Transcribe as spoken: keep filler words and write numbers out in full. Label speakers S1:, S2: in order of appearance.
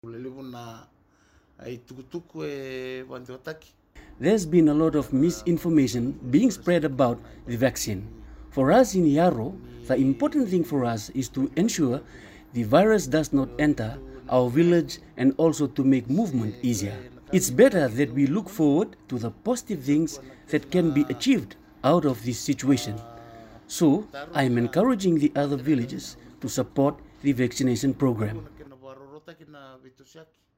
S1: There's been a lot of misinformation being spread about the vaccine. For us in Yaro, the important thing for us is to ensure the virus does not enter our village and also to make movement easier. It's better that we look forward to the positive things that can be achieved out of this situation. So, I am encouraging the other villages to support the vaccination program.